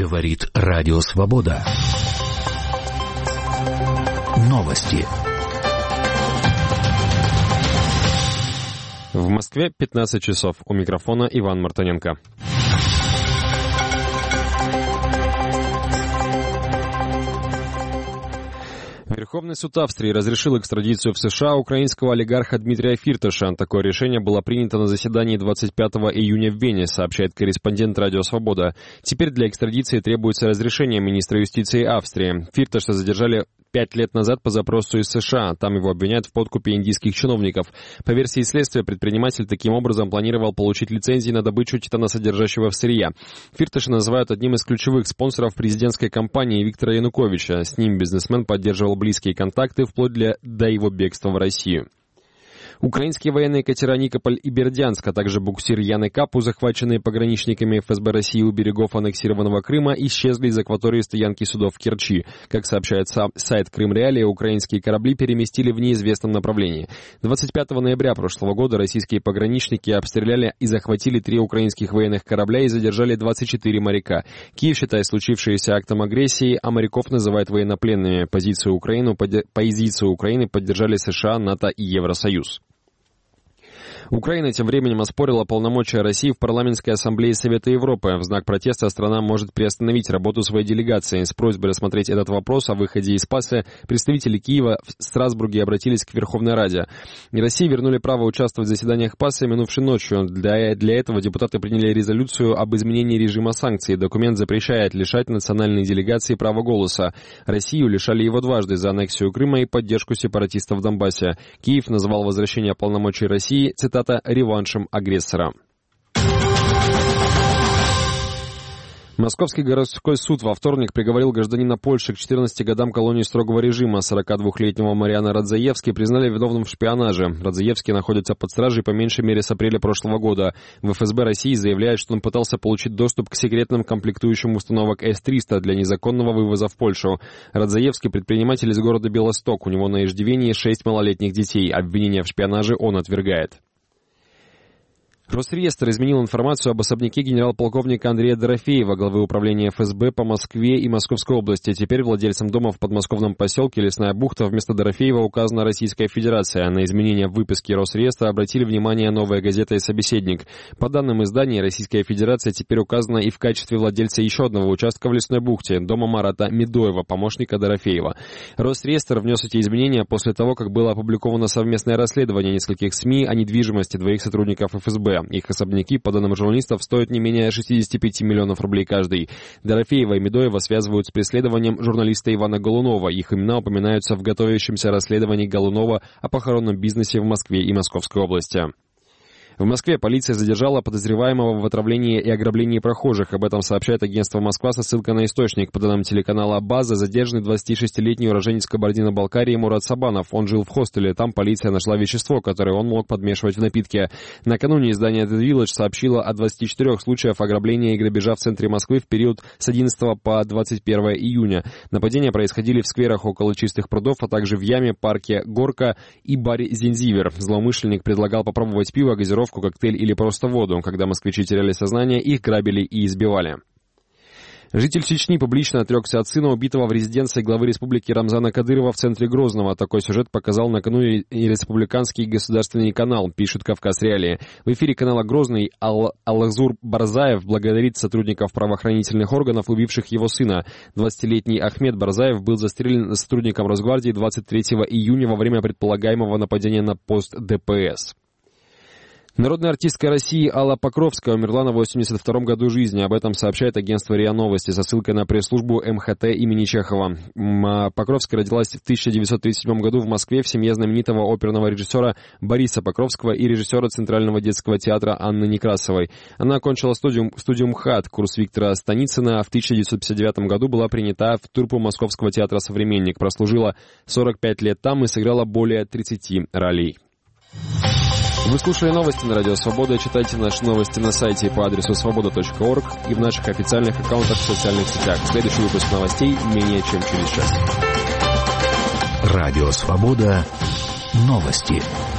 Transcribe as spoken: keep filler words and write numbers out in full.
Говорит Радио Свобода. Новости. В Москве пятнадцать часов. У микрофона Иван Мартыненко. Верховный суд Австрии разрешил экстрадицию в США украинского олигарха Дмитрия Фирташа. Такое решение было принято на заседании двадцать пятого июня в Вене, сообщает корреспондент Радио Свобода. Теперь для экстрадиции требуется разрешение министра юстиции Австрии. Фирташа задержали пять лет назад по запросу из США. Там его обвиняют в подкупе индийских чиновников. По версии следствия, предприниматель таким образом планировал получить лицензии на добычу титаносодержащего сырья. Фирташа называют одним из ключевых спонсоров президентской кампании Виктора Януковича. С ним бизнесмен поддерживал близкие контакты вплоть для, до его бегства в Россию. Украинские военные катера «Никополь» и «Бердянск», а также буксир «Ян и Капу», захваченные пограничниками эф эс бэ России у берегов аннексированного Крыма, исчезли из акватории стоянки судов в Керчи. Как сообщает сайт «Крым-Реалия», украинские корабли переместили в неизвестном направлении. двадцать пятого ноября прошлого года российские пограничники обстреляли и захватили три украинских военных корабля и задержали двадцать четыре моряка. Киев считает случившееся актом агрессии, а моряков называет военнопленными. Позицию Украины, позицию Украины поддержали США, НАТО и Евросоюз. Украина тем временем оспорила полномочия России в парламентской ассамблее Совета Европы. В знак протеста страна может приостановить работу своей делегации. С просьбой рассмотреть этот вопрос о выходе из ПАСЕ представители Киева в Страсбурге обратились к Верховной Раде. России вернули право участвовать в заседаниях ПАСЕ минувшей ночью. Для, для этого депутаты приняли резолюцию об изменении режима санкций. Документ запрещает лишать национальные делегации права голоса. Россию лишали его дважды за аннексию Крыма и поддержку сепаратистов в Донбассе. Киев назвал возвращение полномочий России, цитата, реваншем агрессора. Московский городской суд во вторник приговорил гражданина Польши к четырнадцати годам колонии строгого режима. сорокадвухлетнего Мариана Радзаевски признали виновным в шпионаже. Радзаевский находится под стражей по меньшей мере с апреля прошлого года. В эф эс бэ России заявляют, что он пытался получить доступ к секретным комплектующим установок эс триста для незаконного вывоза в Польшу. Радзаевский — предприниматель из города Белосток. У него на иждивении шесть малолетних детей. Обвинения в шпионаже он отвергает. Росреестр изменил информацию об особняке генерал-полковника Андрея Дорофеева, главы управления эф эс бэ по Москве и Московской области. Теперь владельцем дома в подмосковном поселке Лесная бухта вместо Дорофеева указана Российская Федерация. На изменения в выписке Росреестра обратили внимание «Новая газета» и «Собеседник». По данным издания, Российская Федерация теперь указана и в качестве владельца еще одного участка в Лесной бухте, дома Марата Медоева, помощника Дорофеева. Росреестр внес эти изменения после того, как было опубликовано совместное расследование нескольких СМИ о недвижимости двоих сотрудников эф эс бэ. Их особняки, по данным журналистов, стоят не менее шестьдесят пять миллионов рублей каждый. Дорофеева и Медоева связывают с преследованием журналиста Ивана Голунова. Их имена упоминаются в готовящемся расследовании Голунова о похоронном бизнесе в Москве и Московской области. В Москве полиция задержала подозреваемого в отравлении и ограблении прохожих. Об этом сообщает агентство «Москва» со ссылкой на источник. По данным телеканала «База», задержанный двадцатишестилетний уроженец Кабардино-Балкарии Мурат Сабанов. Он жил в хостеле. Там полиция нашла вещество, которое он мог подмешивать в напитки. Накануне издание The Village сообщило о двадцати четырёх случаях ограбления и грабежа в центре Москвы в период с одиннадцатого по двадцать первое июня. Нападения происходили в скверах около Чистых прудов, а также в Яме, парке Горка и баре Зензивер. Злоумышленник предлагал попробовать пиво, газировку, коктейль или просто воду. Когда москвичи теряли сознание, их грабили и избивали. Житель Чечни публично отрекся от сына, убитого в резиденции главы республики Рамзана Кадырова в центре Грозного. Такой сюжет показал накануне республиканский государственный канал, пишет «Кавказ Реалии». В эфире канала «Грозный» Ал- Аллазур Барзаев благодарит сотрудников правоохранительных органов, убивших его сына. двадцатилетний Ахмед Барзаев был застрелен сотрудником Росгвардии двадцать третьего июня во время предполагаемого нападения на пост дэ пэ эс. Народная артистка России Алла Покровская умерла на восемьдесят втором году жизни. Об этом сообщает агентство РИА Новости со ссылкой на пресс-службу эм ха тэ имени Чехова. Покровская родилась в тысяча девятьсот тридцать седьмом году в Москве в семье знаменитого оперного режиссера Бориса Покровского и режиссера Центрального детского театра Анны Некрасовой. Она окончила студию, студию МХАТ, курс Виктора Станицына, а в тысяча девятьсот пятьдесят девятом году была принята в труппу Московского театра «Современник». Прослужила сорок пять лет там и сыграла более тридцати ролей. Вы слушали новости на Радио Свобода. Читайте наши новости на сайте по адресу свобода точка орг и в наших официальных аккаунтах в социальных сетях. Следующий выпуск новостей менее чем через час. Радио Свобода. Новости.